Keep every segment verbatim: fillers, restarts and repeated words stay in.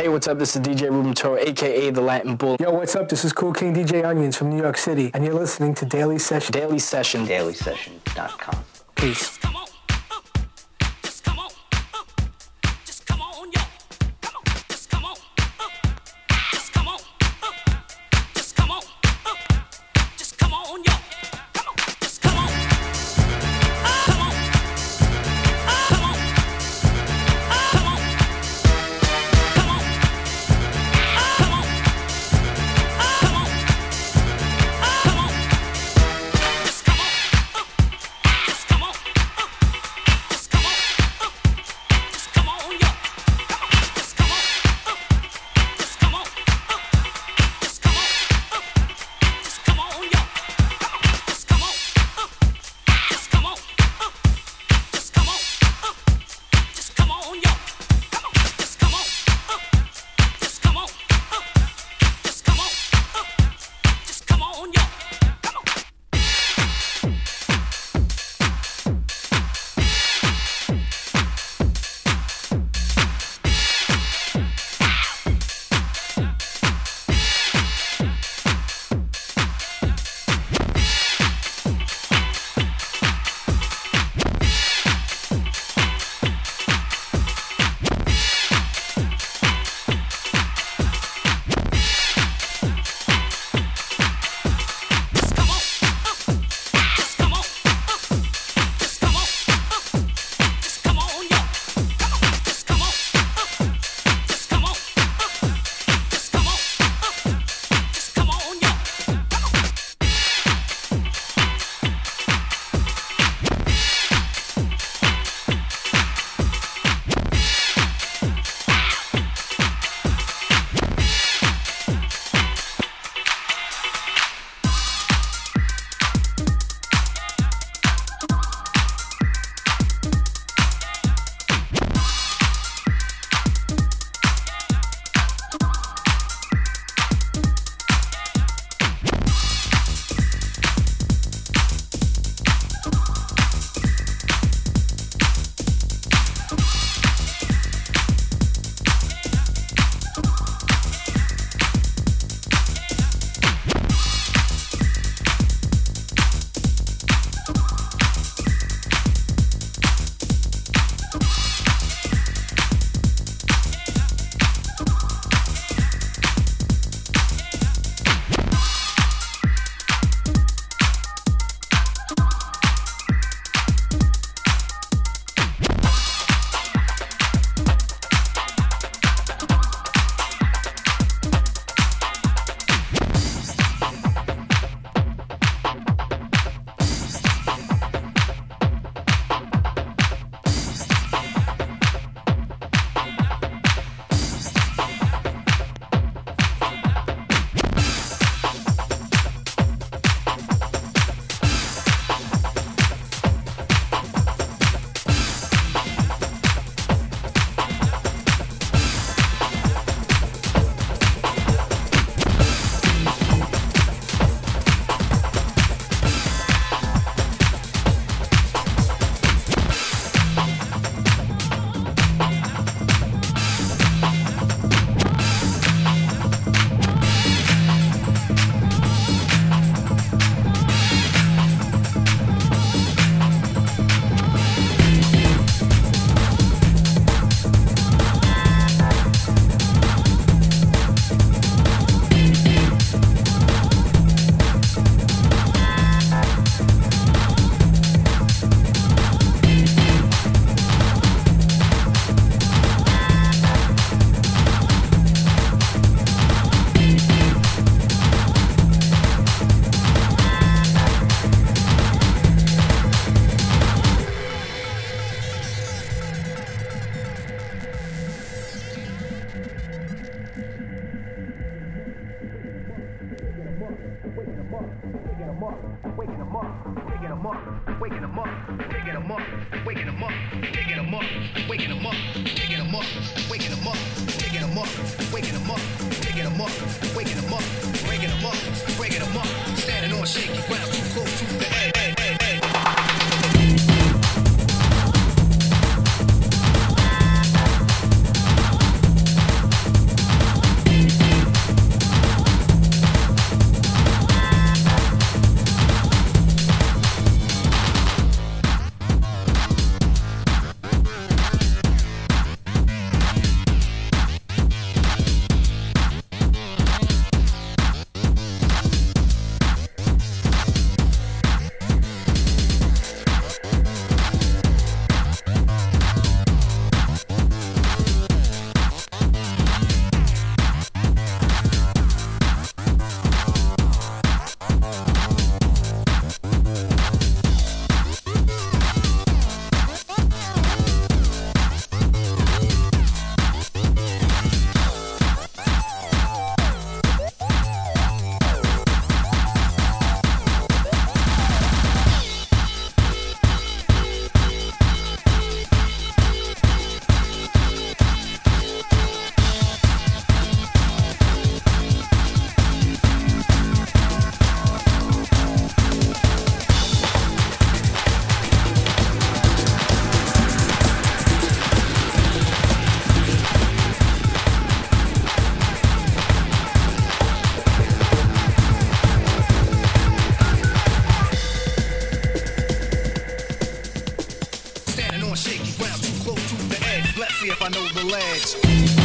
Hey, what's up? This is D J Ruben Toro, a k a. The Latin Bull. Yo, what's up? This is Cool King D J Onions from New York City, and you're listening to Daily Session. Daily Session. daily session dot com. Peace. see if I know the ledge.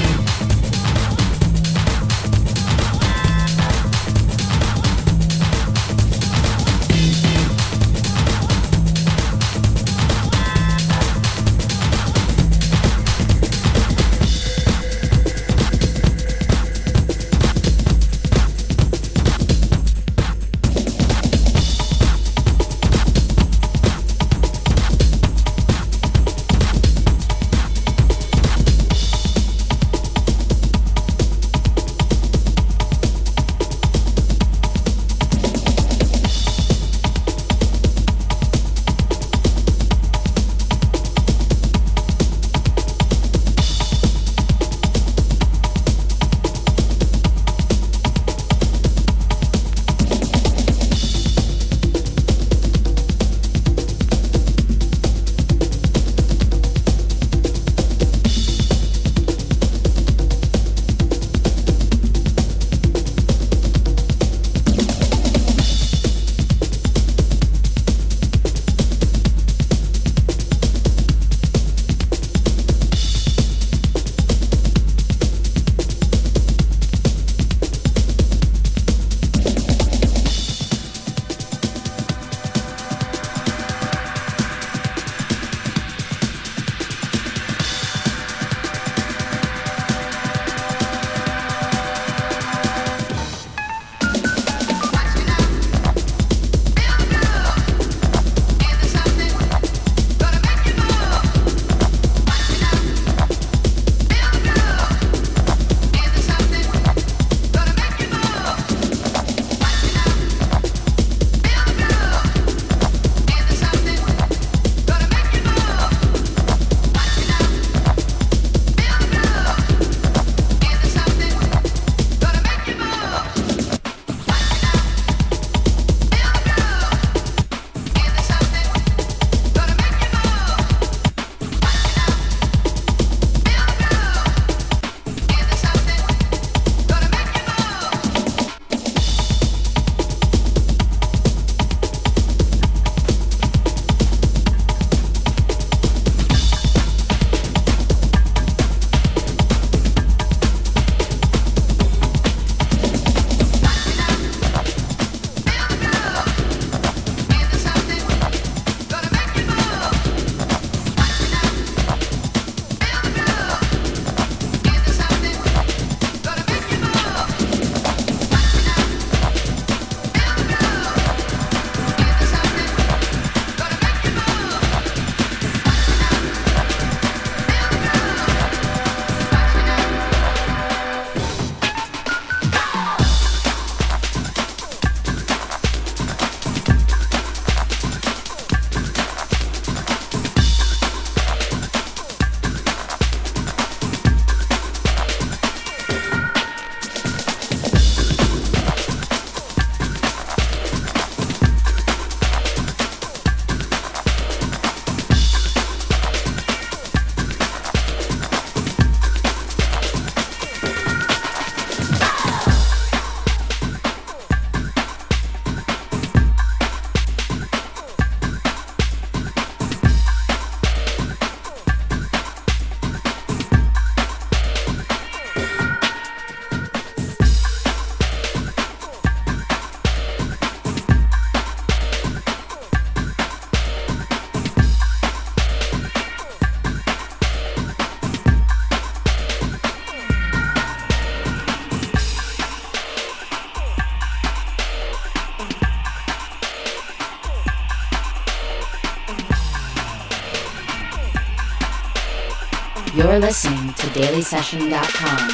You're listening to daily session dot com.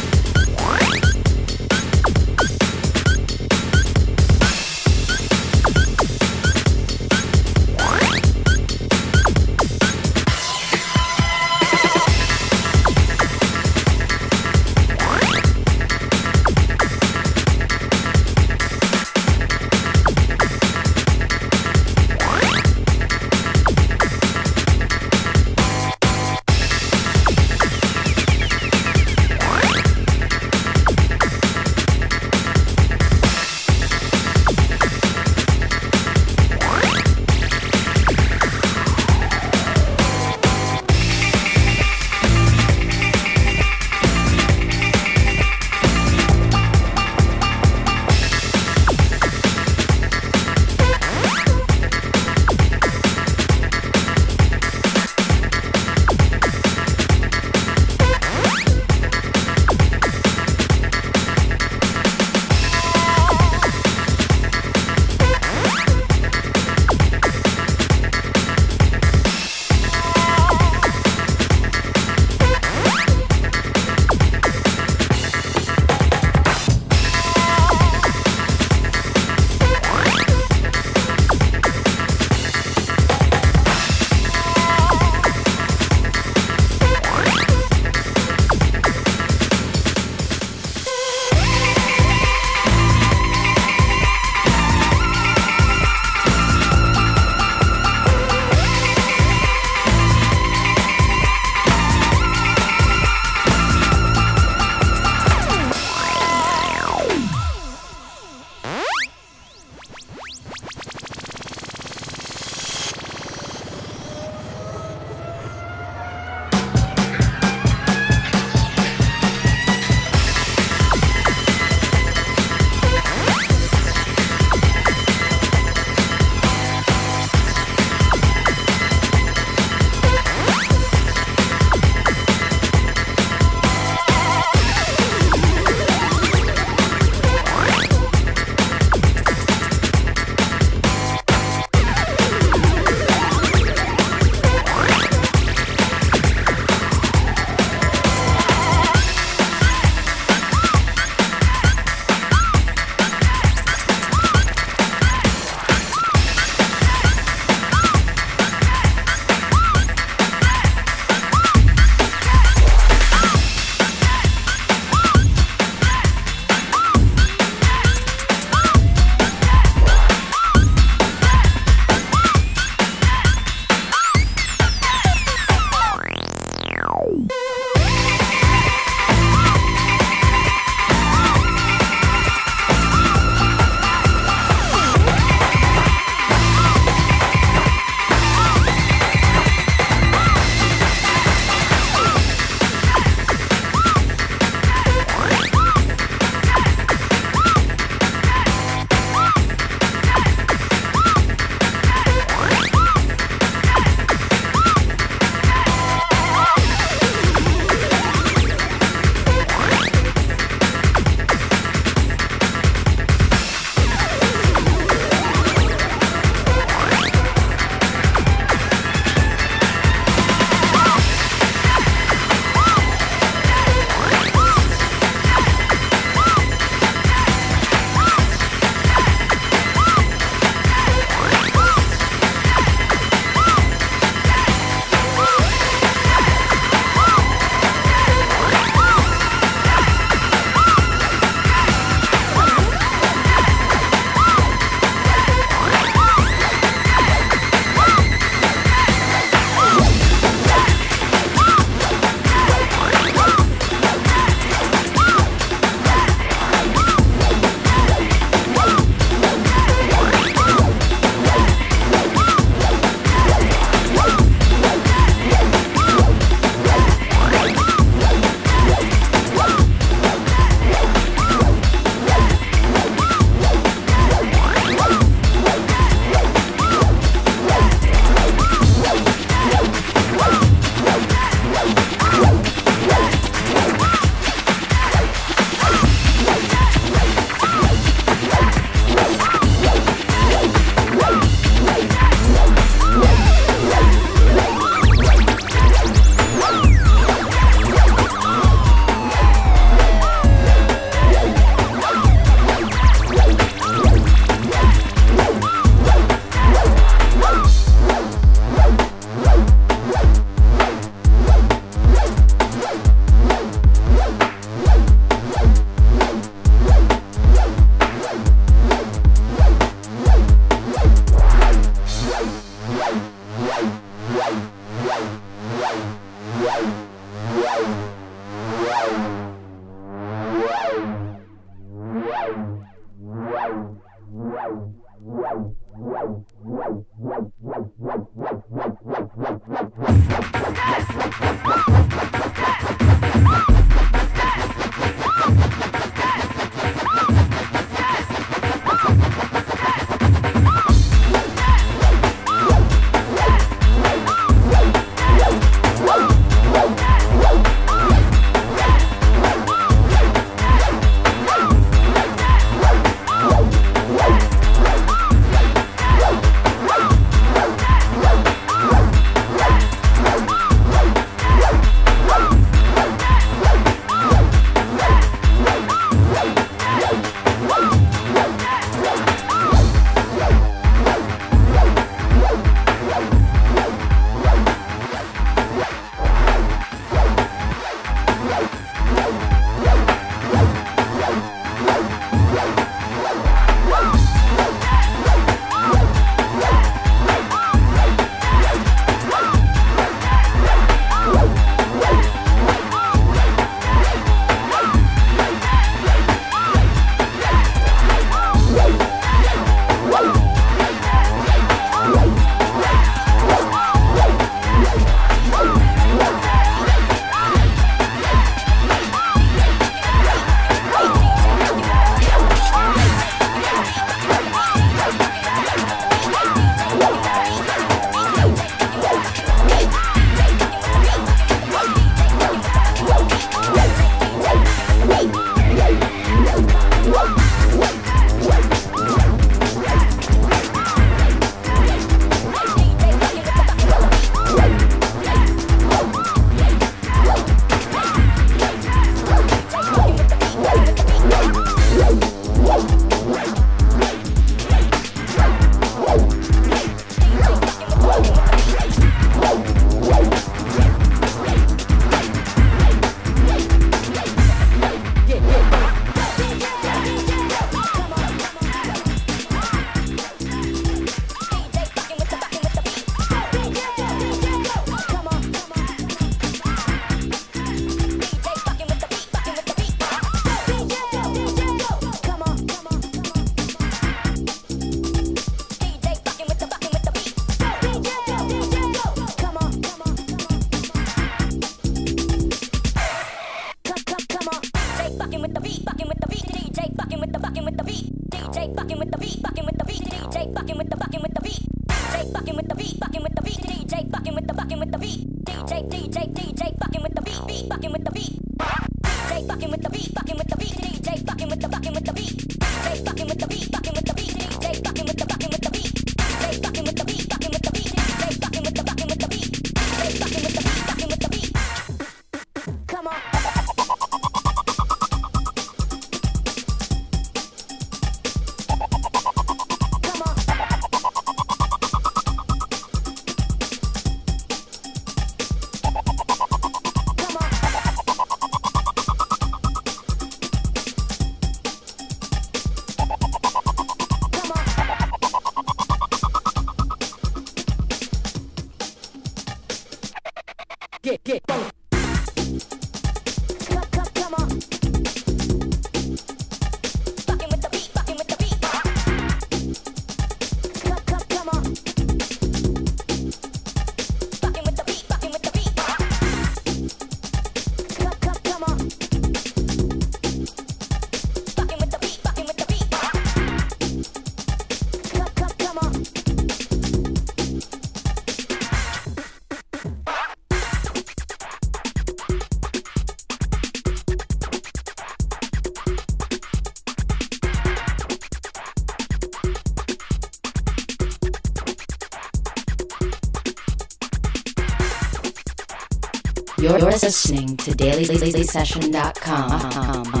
You're listening to daily session dot com.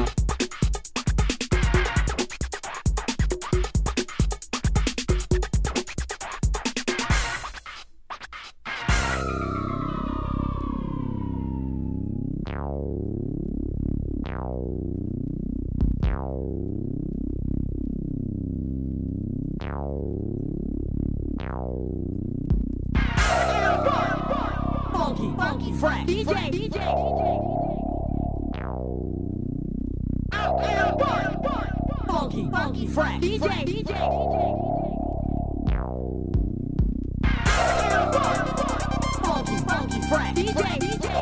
funky, funky, fresh, D J, D J. Out there, funky, funky, fresh, D J, D J. Funky, funky, fresh, D J, D J.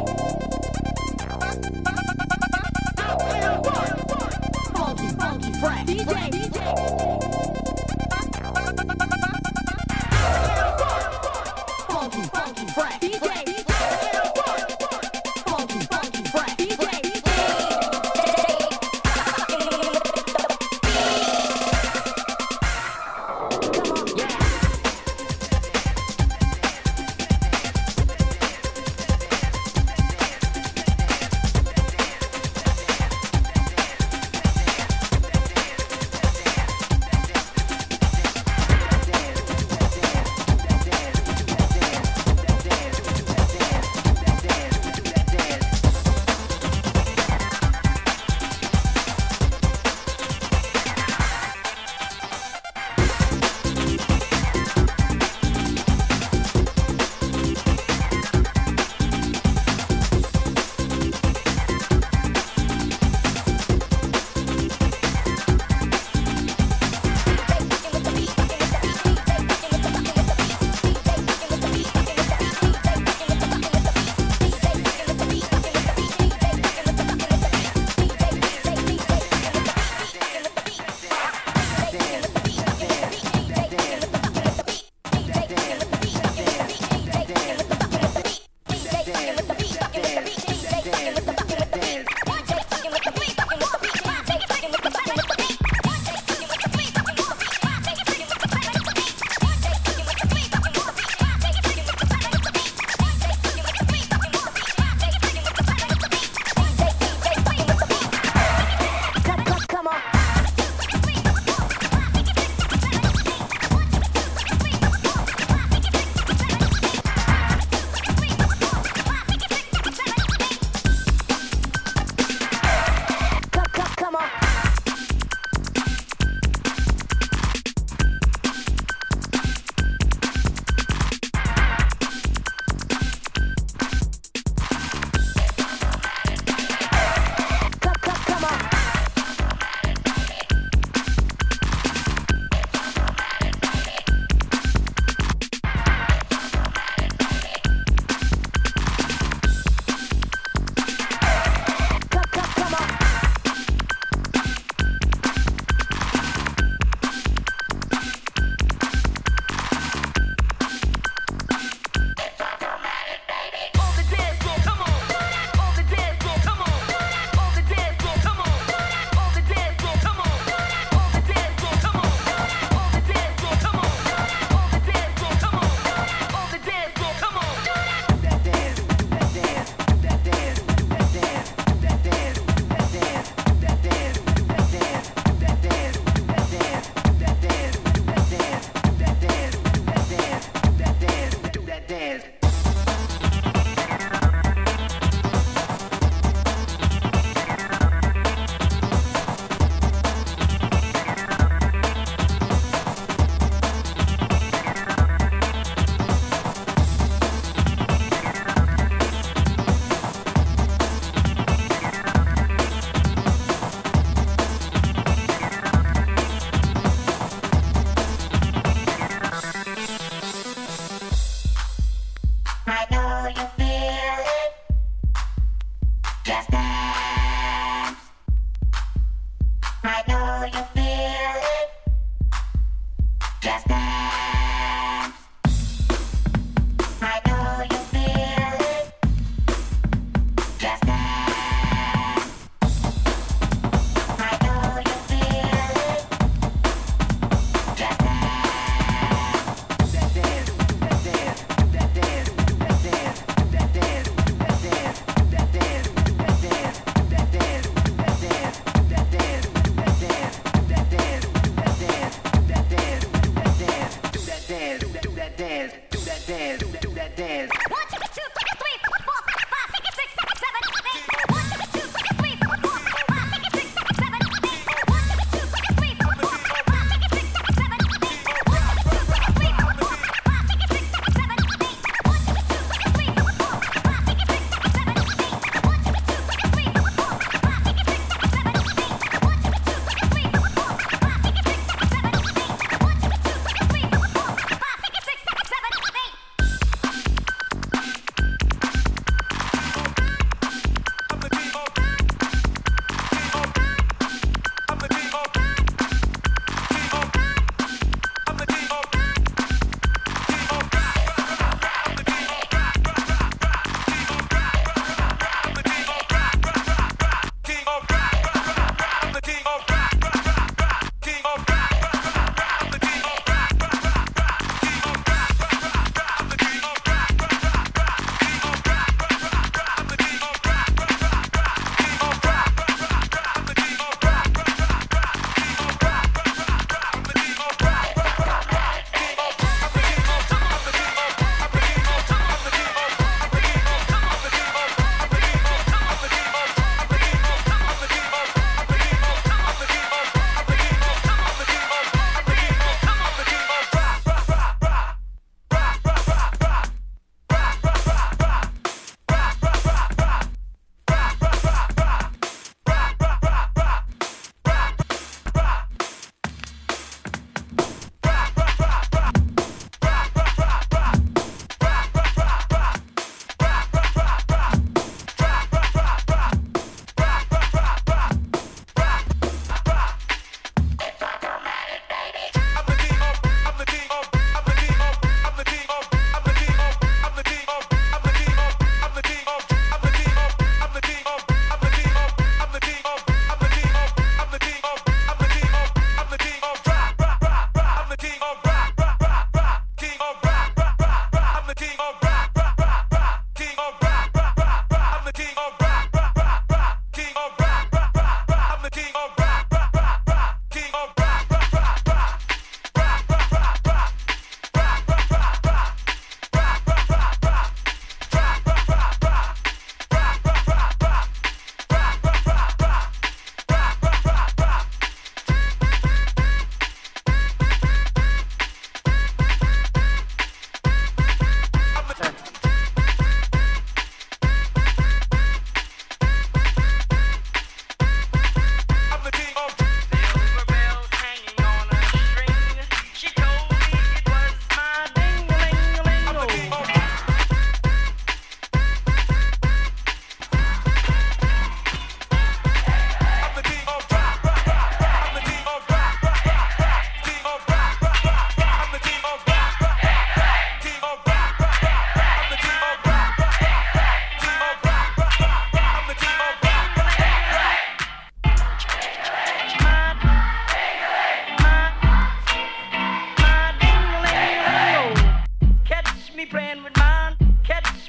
Funky, funky, fresh, D J, D J. Funky, funky, fresh, D J, D J. Funky, funky, fresh, D J, D J. Come on, yeah.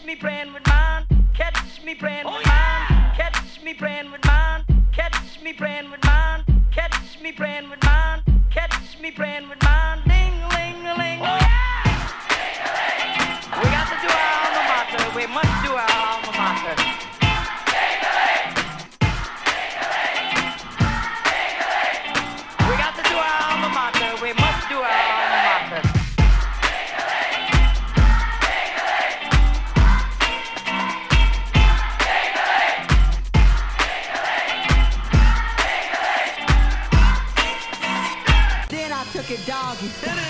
me playing with mine. Catch me playing with mine. Catch me playing with mine. Catch me playing with mine. Catch me playing with mine. Catch me playing with mine. Ding, ling, ling. Oh yeah! We got to do our alma mater. We must do our alma mater. We got to do our alma mater. We must do our alma mater. Then I took it doggy.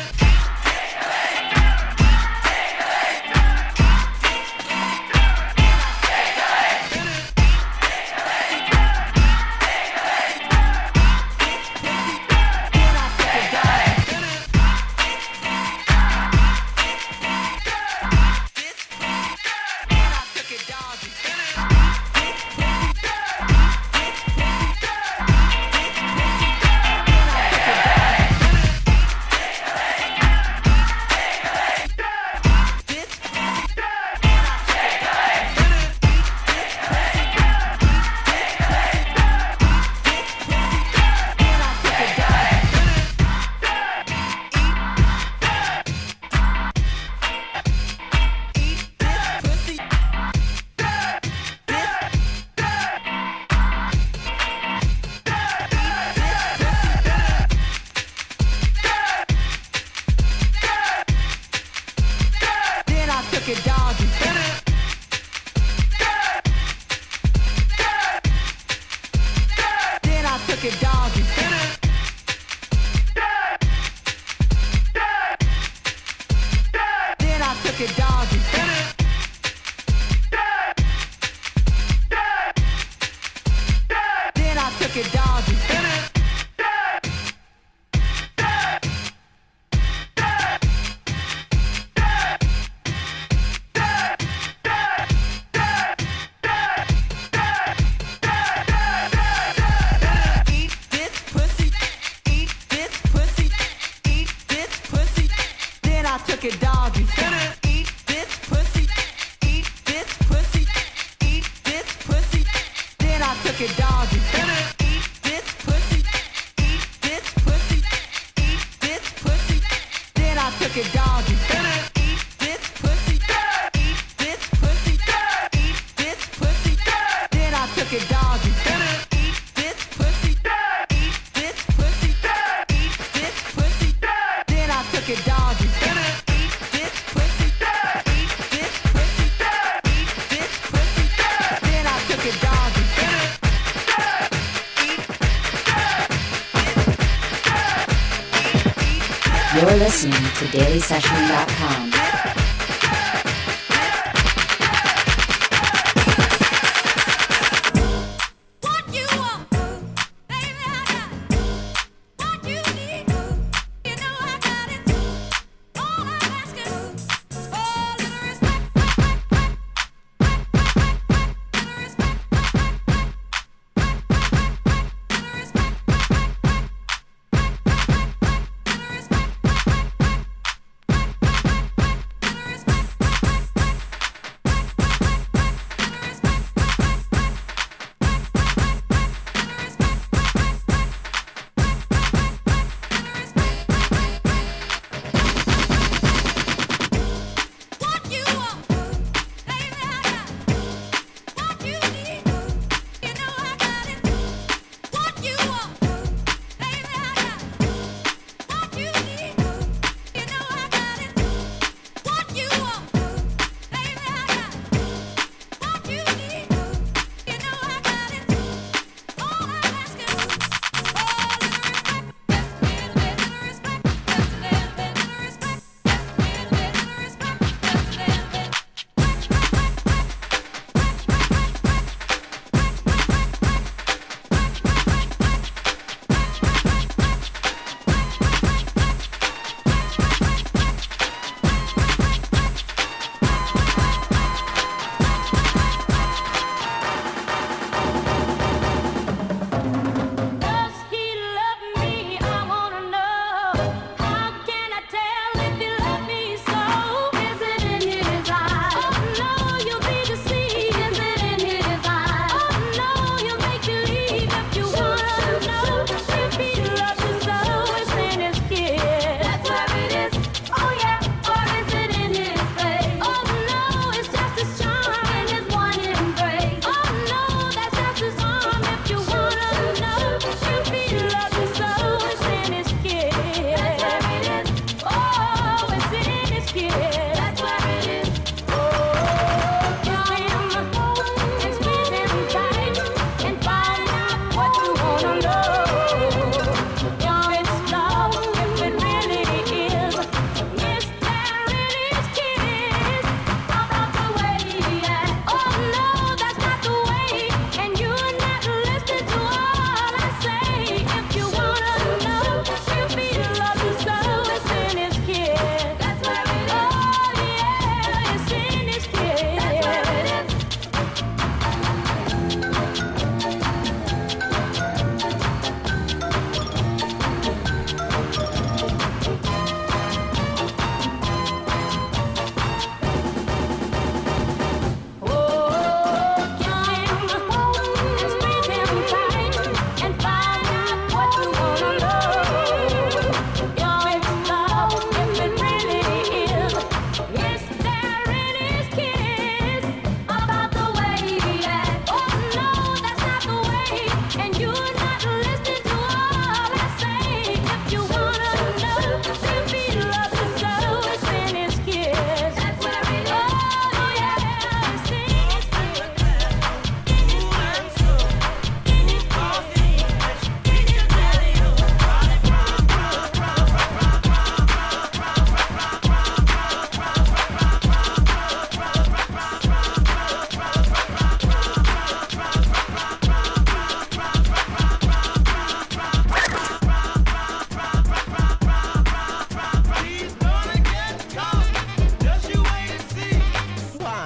You're listening to daily session dot com.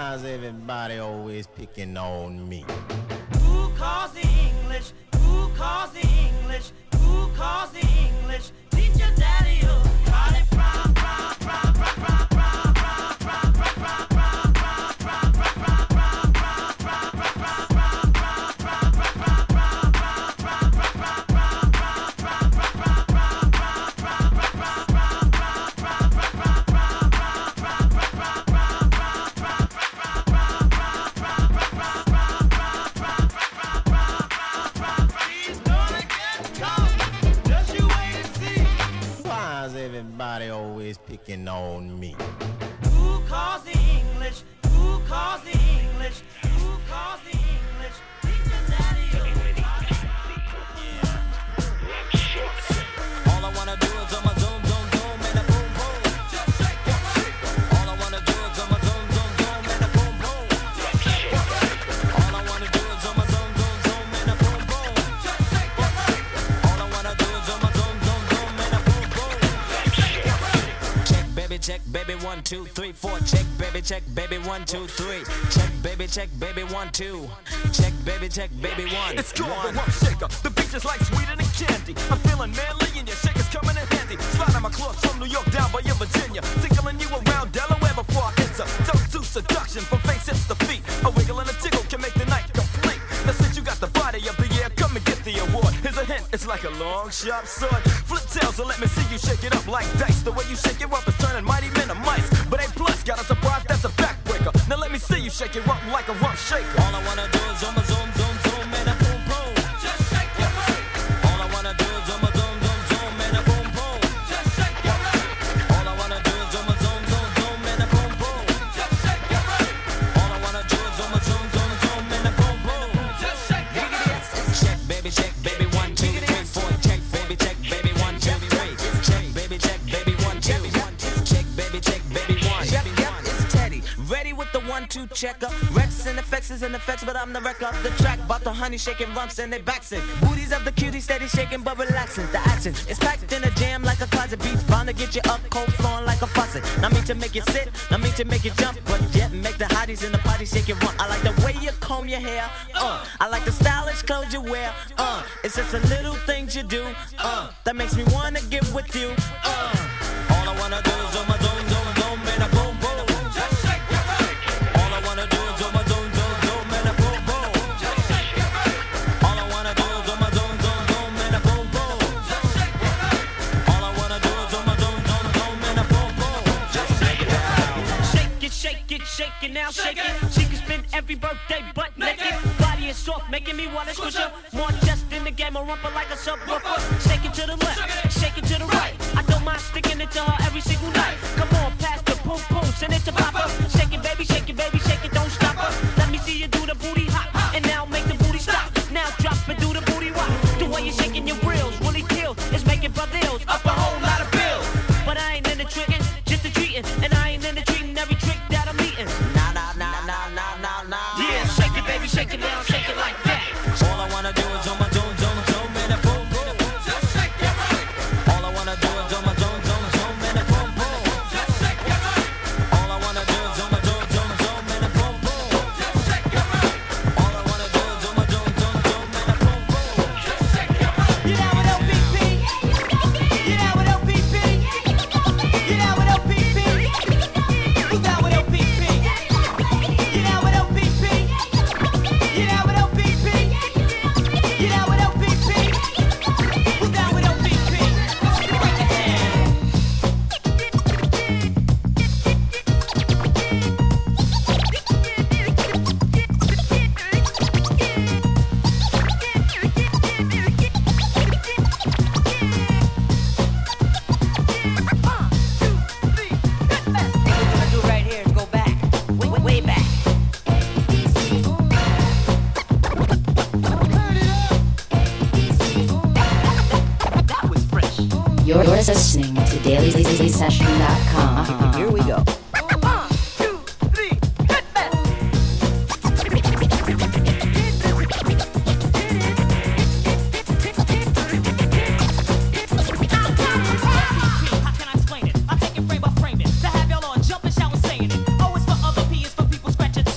Why's everybody always picking on me? Who calls the English? Who calls the English? Who calls the English? Teach your daddy who got it from, from, from, from, from, from, from, from, from, from, everybody always picking on me. Who calls the English? Who calls the English? Who calls the English? Teach your daddy who. All I wanna do is on my zoom, zoom, zoom, and a boom, boom. Just shake your shake. All I wanna do is on my zoom, zoom, zoom, and a boom, boom. Just shake your shake. All I wanna do is on my zoom, zoom, zoom, and a boom, boom. Just shake your shake. All I wanna do is on my zoom, zoom, zoom, and a boom, boom. Check, baby, check, baby, one, two, three, four. Check, baby, check, baby, one, two, three. Check, baby, check, baby, one, two. Check, baby, check, baby, one. It's called the Rump Shaker. The beach is like sweeter than candy. I'm feeling manly and your shaker's coming in handy. Sliding my clothes from New York down by your Virginia. Tickling you around Delaware before I enter. Toe to seduction from face hips to feet. A wiggle and a tickle can make the night complete. Now since you got the body of the year, come and get the award. Here's a hint, it's like a long, sharp sword. Flip tails and let me see you shake it up like dice. The way you shake it up is turning mighty men to mice. But A plus got a surprise, that's a backbreaker. Now let me see you shake it up like a rump shaker. All I wanna do is on my zoom, zoom, zoom, and a boom, boom. Just shake your shake. All I wanna do is on my zoom, zoom, zoom, and a boom, boom. Just shake your shake. All I wanna do is on my zoom, zoom, zoom, and a boom, boom. Just shake your shake. All I wanna do is on my zoom, zoom, zoom, and a boom, boom. Just shake your shake. Check, baby, check, baby, one, two, three, four. Check, baby, check, baby, one, two, three. Check, baby, check, baby, one, two. Check, baby, check, baby, one. Yep, yep, it's Teddy. Ready with the one, two checker. Rex and effects is in effects, but I'm the wreck of the track. Bout the honey shaking rumps and they backs it. Booties of the cutie steady shaking but relaxing. The action is packed in a jam like a closet. Beats bound to get you up, cold flowing like a faucet. Not mean to make you sit, not mean to make you jump, but yet make the hotties in the party shake it rump. I like the way you comb your hair, uh. I like the stylish clothes you wear, uh. It's just the little things you do, uh. That makes me wanna get with you, uh. All I wanna do is on my zone, zone, zone, and a boom, boom. Just shake your shake. All I wanna do is on my zone, zone, zone, and a boom, boom. Just shake your shake. All I wanna do is on my zone, zone, zone, and a boom, boom. Just shake your shake. All I wanna do is on my zone, zone, zone, and a boom, boom. Just shake it out. Shake it, shake it, shake it now, shake it. She can spend every birthday butt naked. Body is soft, making me wanna squish her. More just in the game, a rumper like a subwoofer. Shake it to the left, shake it to the right. I don't mind sticking it to her every single night. Come on, pass the boom boom, send it to Papa. Shake it, baby, shake it, baby, shake it, don't stop her. Let me see you do the booty hop, and now make the booty stop. Now drop and do the booty rock. The way you're shaking your grills, really kills. It's making brothers up a whole lot of bills. But I ain't into tricking, just the treating, and I ain't into treating every trick that I'm eating. Nah, nah, nah, nah, nah, nah, nah. Yeah, shake it, baby, shake it now, shake it like that. All I wanna do is on my zone, zone, zone, and a boom, boom. Just shake your shake. All I wanna do is on my zone, zone, zone, and a boom, boom. Just shake your shake. All I wanna do is on my zone, zone, zone, and a boom, boom. Just shake your shake. All I wanna do is on my zone, zone, zone, and a boom, boom. Just shake your shake. You down with L P P? You down with L P P? You down with L P P? Who's down with L P P? You down with L P P? You down with L P P? You down with L P P? Who's down with L P P? Break it down. What we're gonna do right here is go back, way, way, way back. That was fresh. You're listening to daily session dot com. Here we go. One, two, three, hit that. How can I explain it? I take it frame by frame it. To have y'all on jumping, shouting, saying it. Oh, it's for other P, it's for people scratching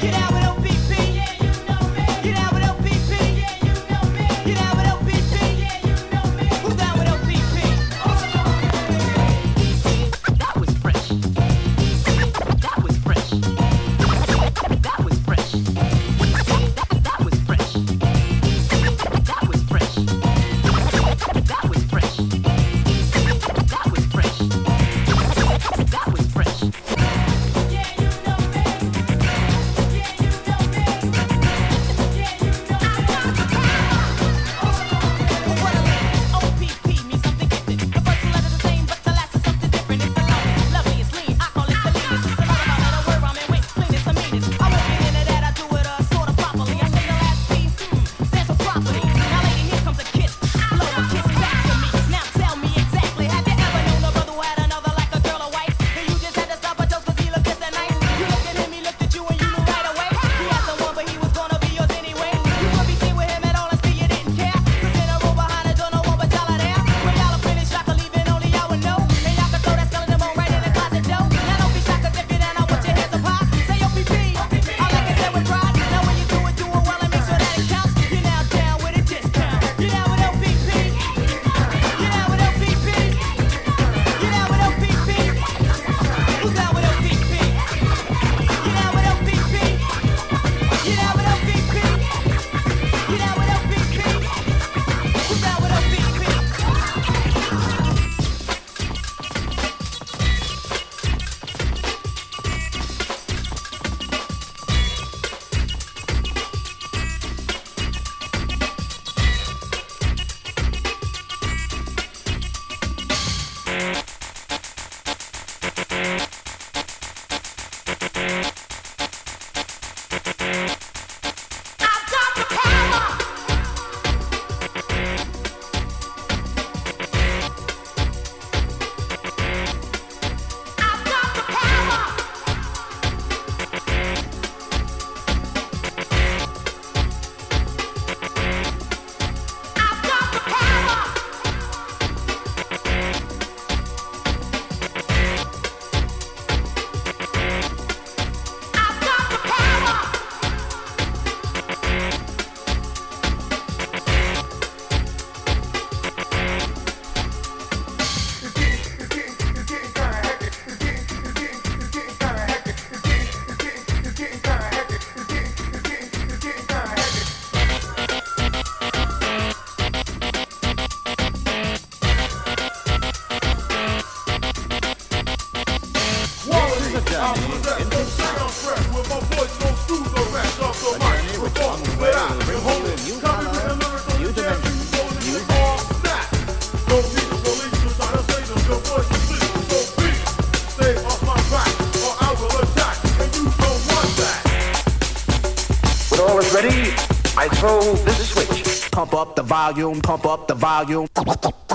I throw this switch. Pump up the volume, pump up the volume. Pump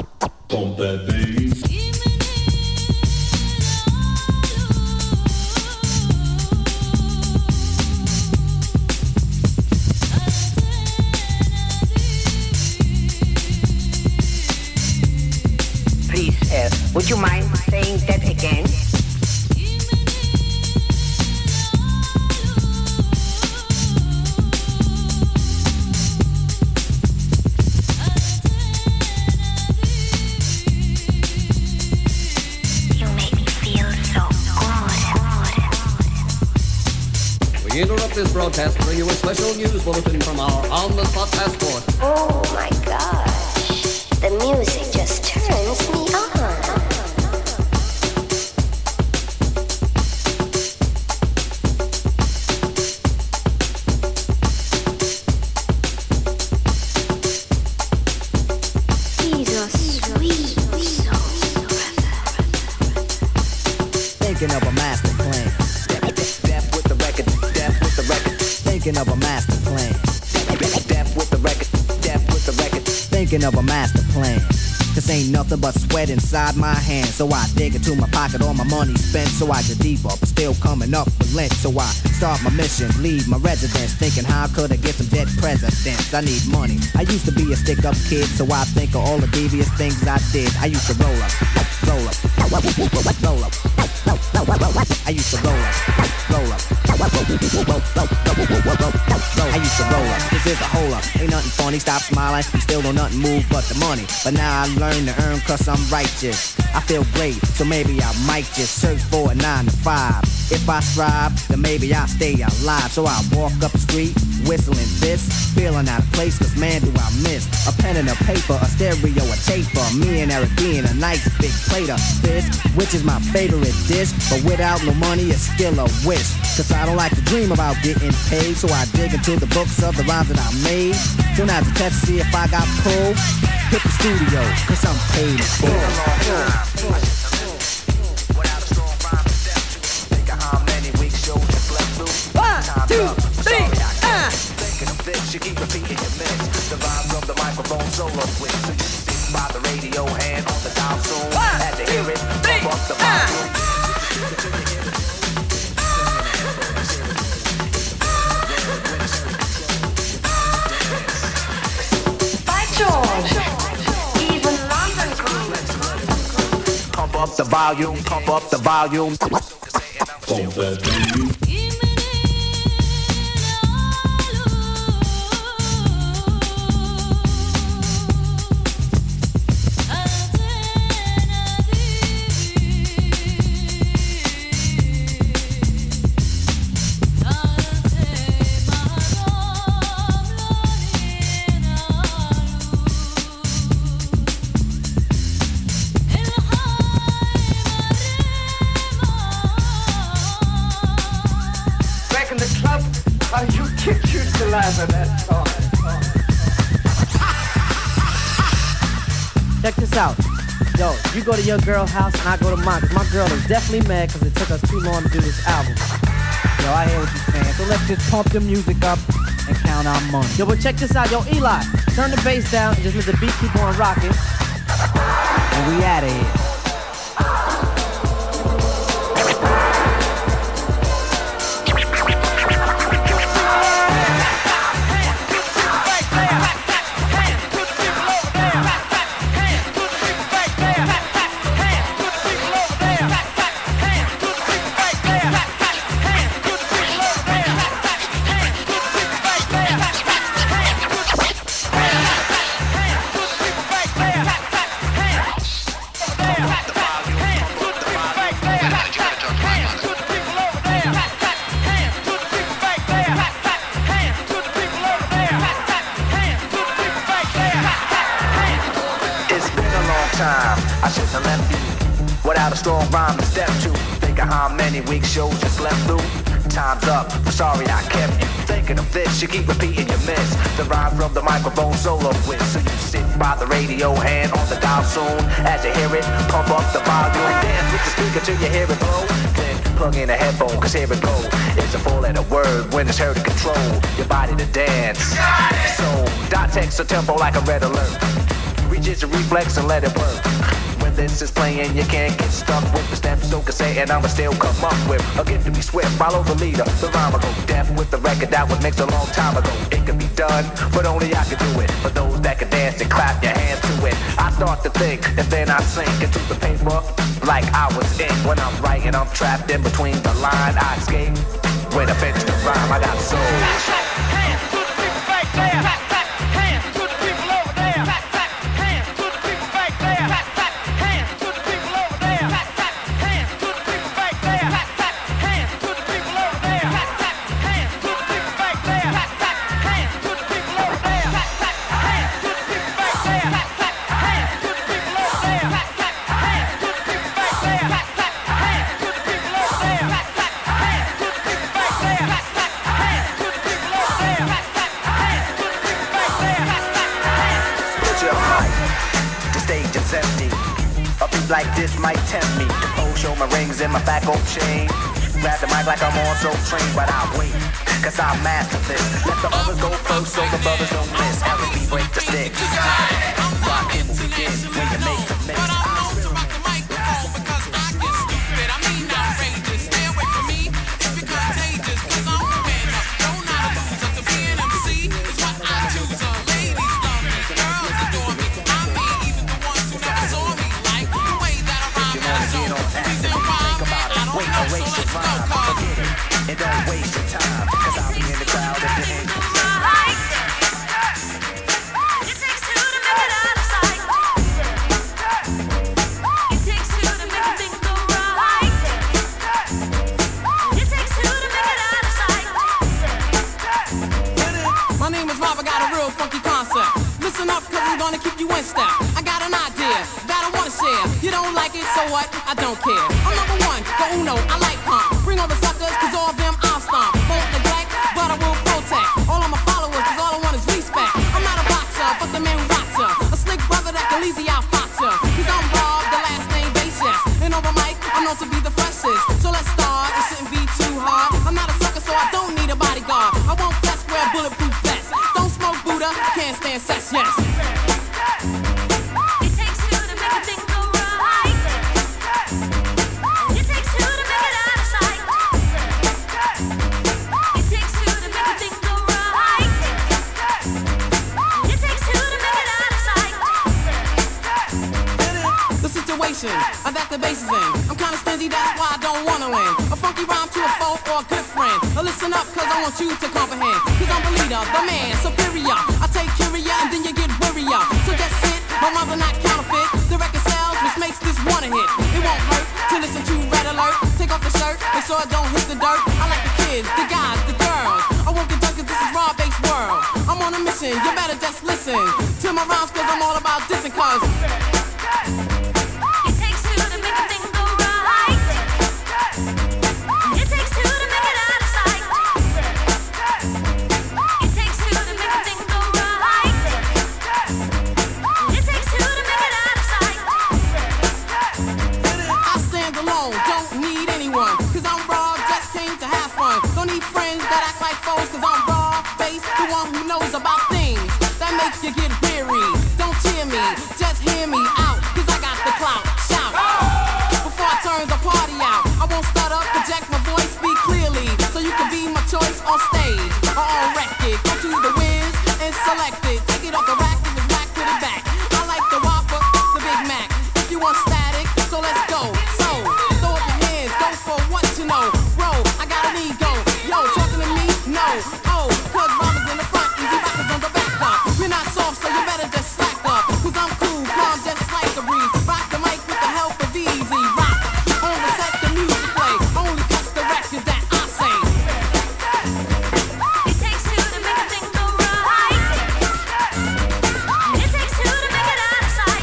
that bass. Please, uh, would you mind saying that again? We interrupt this broadcast to bring you a special news bulletin from our on-the-spot passport. Oh my gosh, the music just turns me on. He's a sweet soul. Thinking of a master plan. Death with the record, death with the record. Thinking of a master plan. Death with the record, death with the record. Thinking of a master plan. This ain't nothing but sweat inside my hands. So I dig into my pocket, all my money spent. So I get deeper, but still coming up with lint. So I start my mission, leave my residence. Thinking how could I get some dead presidents? I need money. I used to be a stick-up kid, so I think of all the devious things I did. I used to roll up, roll up, roll up, roll up. I used to roll up, roll up. I used to roll up, this is a hole up. Ain't nothing funny, stop smiling. You still don't nothing move but the money. But now I learn to earn cause I'm righteous. I feel great, so maybe I might just search for a nine to five. If I strive, then maybe I'll stay alive. So I walk up the street, whistling this, feeling out of place, cause man do I miss a pen and a paper, a stereo, a taper. Me and Eric being a nice big plate of fish, which is my favorite dish. But without no money, it's still a wish. Cause I don't like to dream about getting paid, so I dig into the books of the rhymes that I made. So now to test to see if I got pulled, hit the studio, cause I'm paid in full. One, two, three, ah! You keep repeating your mix. The vibes of the microphone solo switch. So you sit by the radio hand on the dial soon. Had to hear it, pump up the volume. By George, even London grooves. Pump up the volume, pump up the volume. Pump that volume. Check this out. Yo, you go to your girl's house and I go to mine. Cause my girl is definitely mad cause it took us too long to do this album. Yo, I hear what you're saying. So let's just pump the music up and count our money. Yo, but check this out. Yo, Eli, turn the bass down and just let the beat keep on rocking. And we outta here. I shouldn't have left you without a strong rhyme to step to. Think of how many weak shows just left through. Time's up, I'm sorry I kept you thinking of this. You keep repeating your miss. The rhyme from the microphone solo with. So you sit by the radio, hand on the dial soon. As you hear it, pump up the volume. Dance with the speaker till you hear it blow. Then plug in a headphone, cause here it go. It's a four letter word when it's heard to control your body to dance. So dot text a tempo like a red alert. Reach your reflex and let it work. When this is playing, you can't get stuck with the steps. So can say, and I'ma still come up with a gift to be swift. Follow the leader, the rhyme will go deaf with the record that was mixed a long time ago. It can be done, but only I can do it. For those that can dance and clap your hands to it. I start to think, and then I sink into the paper like I was in. When I'm writing, I'm trapped in between the line. I escape when I finish the rhyme. I got soul. Hands to the people back there. Hands to the people over there. Hands to the people back there. Hands to the people over there. Hands to the people back there. Hands to the people over there. Hands to the people back there. Hands to the people over there. Hands to the people back there. Hands to the people over there. Hands to the people back there. Hands to the people over there. Hands to the people back there. Hands to the people over there. Hands to the people back there. Put your mic, the stage is empty. A beat like this might tempt me. Oh, show my rings and my back on chain. Grab the mic like I'm on so trained, but I wait, cause I master this. Let the others go first so the brothers don't miss. Eric B break the sticks. Rock and begin when you make the mix. And don't waste My name is Rob, I got a real funky concept. Listen up, cause I'm gonna keep you in step. I got an idea that I wanna share. You don't like it, so what? I don't care. I'm number one, the uno, I like calm. Bring all the suckers, cause all of them I'll stomp. Won't neglect, but I will protect. All of my followers, cause all I want is respect. I'm not a boxer, but the man who rocks ya. A slick brother that can easy out fox ya. Cause I'm Rob, the last name Basis. And over mic, I'm known to be the freshest. So let's start, it shouldn't be too hard. I'm not a sucker, so I don't need a bodyguard. I won't flex, wear a bulletproof vest. Don't smoke Buddha, can't stand sex, yes. It takes two to make a thing go right. It takes two to make it out of sight. It takes two to make a thing go right. It takes two to make it out of sight. The situation uh, that the bass is in. I'm kinda stingy, that's why I don't wanna win. A funky rhyme to a foe or a good friend. Uh, listen up, cause I want you to comprehend. Cause I'm the leader, the man, superior. I take curia and then you get worrier. So just sit, my mother not counterfeit. The record sells, which makes this one a hit. It won't hurt to listen to Red Alert. Take off the shirt, make sure it don't hit the dirt. I like the kids, the guys, the girls. I won't get done cause this is raw bass world. I'm on a mission, you better just listen to my rhymes cause I'm all about dissing cause It takes two to make a thing go right. It takes two to make it out of sight. It takes two to make a thing go right. It takes two to make it out of sight. I stand alone, don't need anyone. Cause I'm raw, just came to have fun. Don't need friends that act like foes. Cause I'm raw, bass, the one who knows about things that make you get weary. Don't cheer me, just hear me out. Cause I got the clout, shout. Before I turn the party out, I won't stutter, project my voice, speak clearly. So you can be my choice on stage or on record. Go to the whiz and select it. Take it off the rack and just back, put it back. I like the Whopper, the Big Mac. If you want static, so let's go. So, throw up your hands, go for what you know. Bro, I got an ego. Yo, talking to me? No. Oh, cause Robbers in the front, easy rockers on the back up. We're not soft, so you better just slack up. Cause I'm cool, calm, just like a breeze. Rock the mic with the help of easy rock. On the set, the music play. Only cuts the records that I say. It takes two to make a thing go right. It takes two to make it out of sight.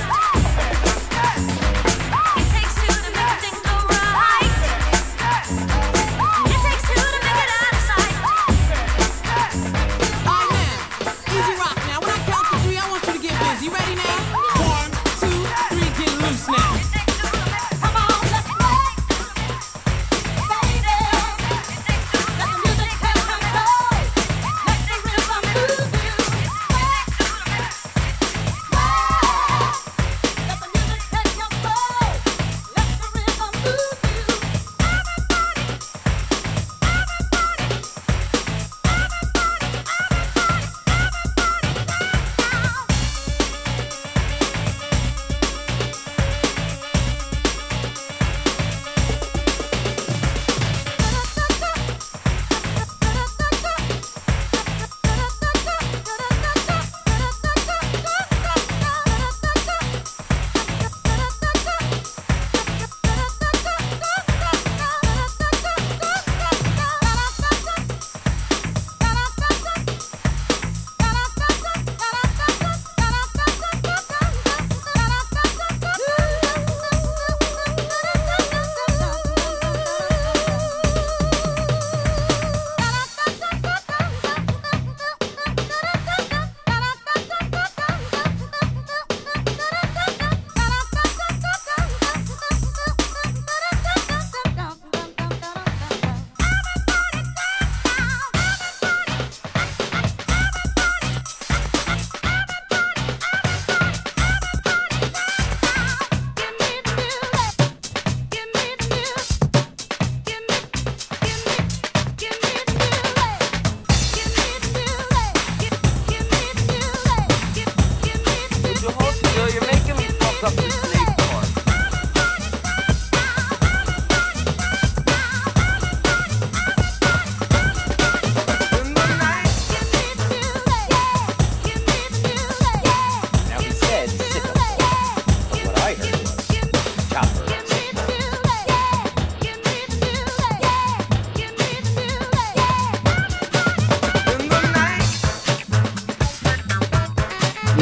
It takes two to make a thing go right. It takes two to make it out of sight.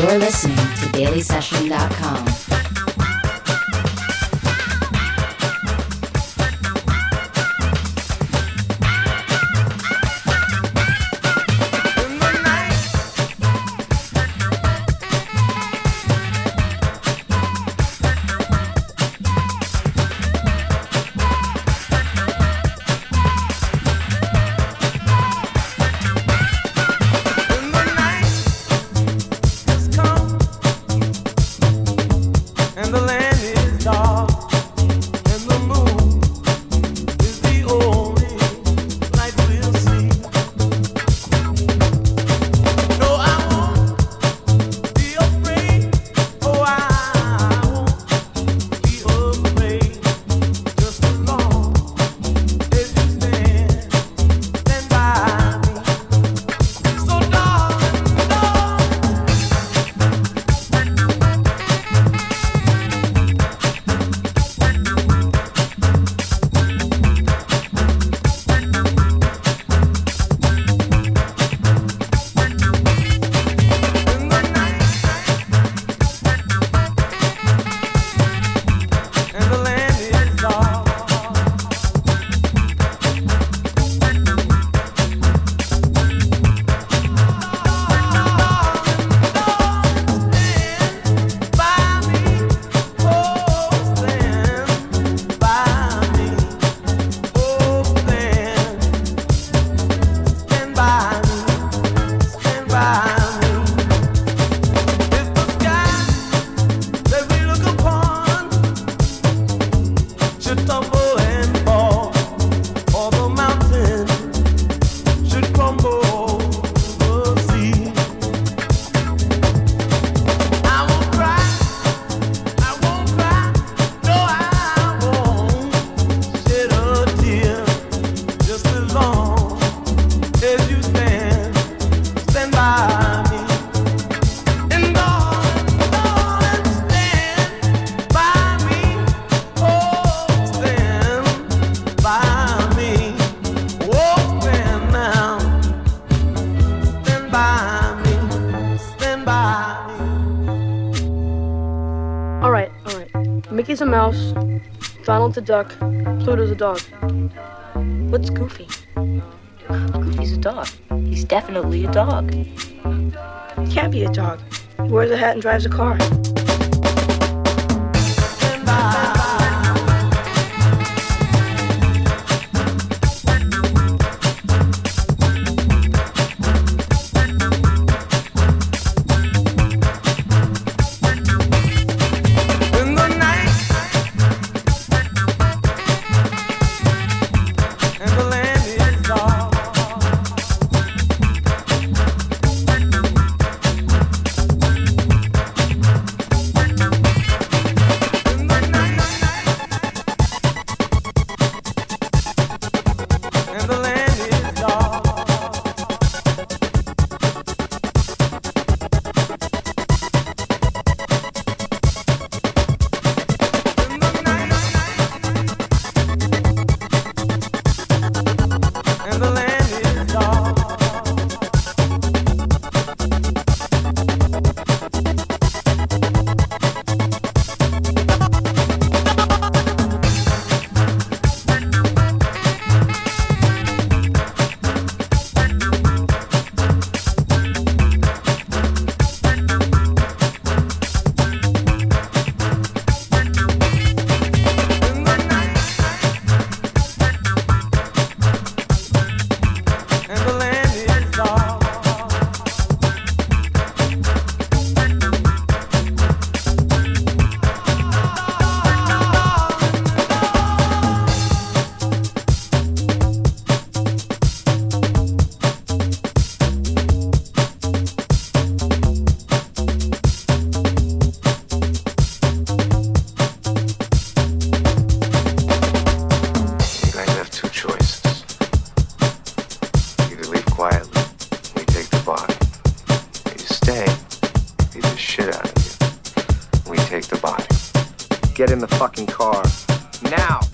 You're listening to daily session dot com. Mickey's a mouse, Donald's a duck, Pluto's a dog. What's Goofy? Goofy's a dog. He's definitely a dog. He can't be a dog. He wears a hat and drives a car. Get in the fucking car. Now!